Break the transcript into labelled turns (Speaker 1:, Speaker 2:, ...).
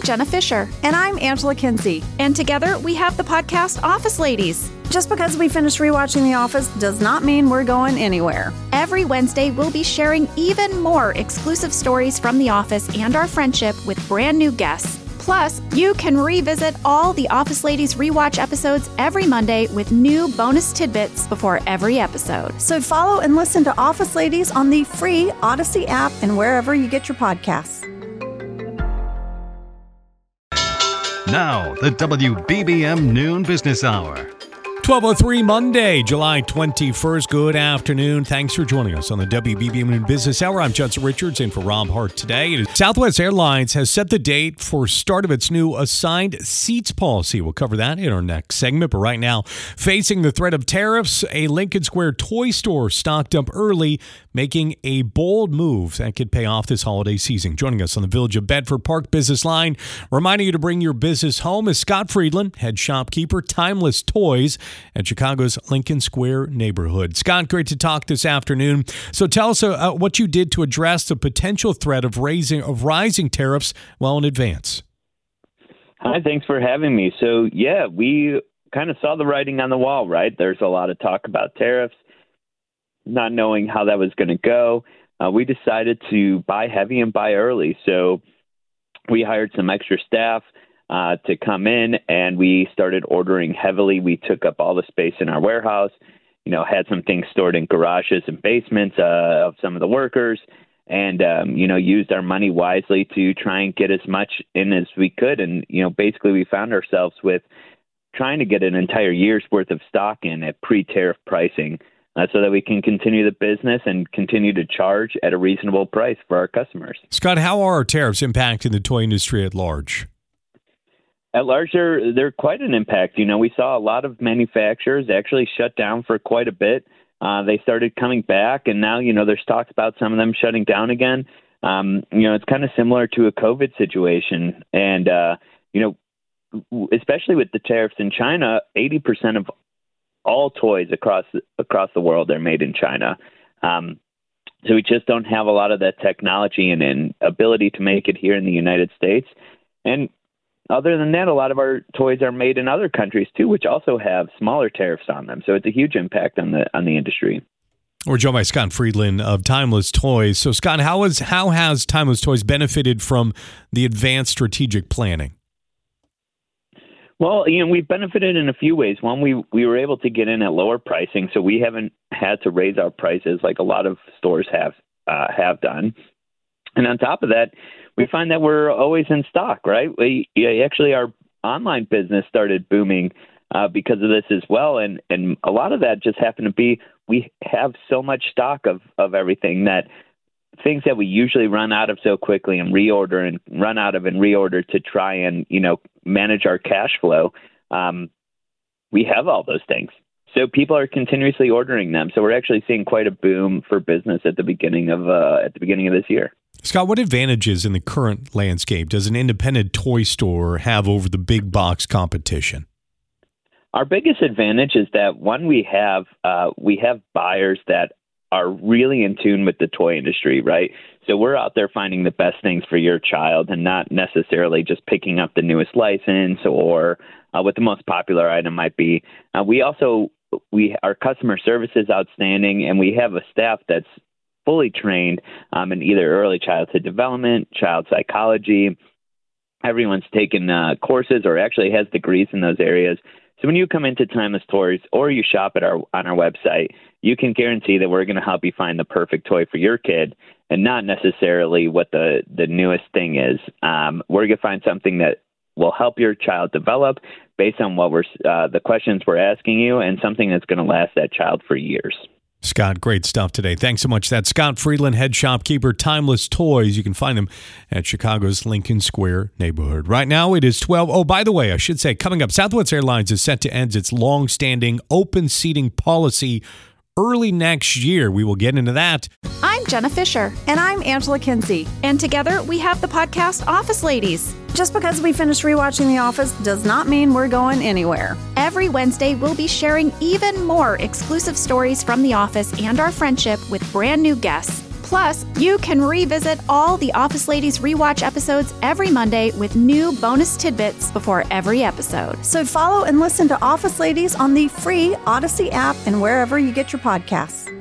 Speaker 1: Jenna Fisher.
Speaker 2: And I'm Angela Kinsey.
Speaker 1: And together we have the podcast Office Ladies.
Speaker 2: Just because we finished rewatching The Office does not mean we're going anywhere.
Speaker 1: Every Wednesday, we'll be sharing even more exclusive stories from The Office and our friendship with brand new guests. Plus, you can revisit all the Office Ladies rewatch episodes every Monday with new bonus tidbits before every episode.
Speaker 2: So follow and listen to Office Ladies on the free Odyssey app and wherever you get your podcasts.
Speaker 3: Now, the WBBM Noon Business Hour.
Speaker 4: 12:03 Monday, July 21st. Good afternoon. Thanks for joining us on the WBBM Business Hour. I'm Judson Richards in for Rob Hart today. Southwest Airlines has set the date for start of its new assigned seats policy. We'll cover that in our next segment. But right now, facing the threat of tariffs, a Lincoln Square toy store stocked up early, making a bold move that could pay off this holiday season. Joining us on the Village of Bedford Park Business Line, reminding you to bring your business home, is Scott Friedland, head shopkeeper, Timeless Toys at Chicago's Lincoln Square neighborhood. Scott, great to talk this afternoon. So tell us what you did to address the potential threat of rising tariffs well in advance.
Speaker 5: Hi, thanks for having me. So, yeah, we kind of saw the writing on the wall, right? There's a lot of talk about tariffs, not knowing how that was going to go. We decided to buy heavy and buy early. So we hired some extra staff to come in, and we started ordering heavily. We took up all the space in our warehouse, had some things stored in garages and basements of some of the workers, and, used our money wisely to try and get as much in as we could. And, basically we found ourselves with trying to get an entire year's worth of stock in at pre-tariff pricing so that we can continue the business and continue to charge at a reasonable price for our customers.
Speaker 4: Scott, how are tariffs impacting the toy industry at large?
Speaker 5: At large, they're quite an impact. We saw a lot of manufacturers actually shut down for quite a bit. They started coming back, and now, there's talks about some of them shutting down again. It's kind of similar to a COVID situation. And, especially with the tariffs in China, 80% of all toys across the world are made in China. So we just don't have a lot of that technology and ability to make it here in the United States. And other than that, a lot of our toys are made in other countries too, which also have smaller tariffs on them. So it's a huge impact on the industry.
Speaker 4: We're joined by Scott Friedland of Timeless Toys. So Scott, how has Timeless Toys benefited from the advanced strategic planning?
Speaker 5: Well, we've benefited in a few ways. One, we were able to get in at lower pricing, so we haven't had to raise our prices like a lot of stores have done. And on top of that, we find that we're always in stock, right? Actually, our online business started booming because of this as well. And a lot of that just happened to be we have so much stock of everything that things that we usually run out of so quickly and reorder to try and, manage our cash flow. We have all those things. So people are continuously ordering them. So we're actually seeing quite a boom for business at the beginning of this year.
Speaker 4: Scott, what advantages in the current landscape does an independent toy store have over the big box competition?
Speaker 5: Our biggest advantage is that, one, we have buyers that are really in tune with the toy industry, right? So we're out there finding the best things for your child and not necessarily just picking up the newest license or what the most popular item might be. Our customer service is outstanding, and we have a staff that's fully trained in either early childhood development, child psychology. Everyone's taken courses or actually has degrees in those areas. So when you come into Timeless Toys or you shop on our website, you can guarantee that we're going to help you find the perfect toy for your kid and not necessarily what the newest thing is. We're going to find something that will help your child develop based on what the questions we're asking you, and something that's going to last that child for years.
Speaker 4: Scott, great stuff today. Thanks so much. That's Scott Friedland, head shopkeeper, Timeless Toys. You can find them at Chicago's Lincoln Square neighborhood. Right now, it is 12. Oh, by the way, I should say, coming up, Southwest Airlines is set to end its long-standing open seating policy early next year. We will get into that.
Speaker 1: I'm Jenna Fisher.
Speaker 2: And I'm Angela Kinsey.
Speaker 1: And together we have the podcast Office Ladies.
Speaker 2: Just because we finished rewatching The Office does not mean we're going anywhere.
Speaker 1: Every Wednesday, we'll be sharing even more exclusive stories from The Office and our friendship with brand new guests. Plus, you can revisit all the Office Ladies rewatch episodes every Monday with new bonus tidbits before every episode.
Speaker 2: So follow and listen to Office Ladies on the free Odyssey app and wherever you get your podcasts.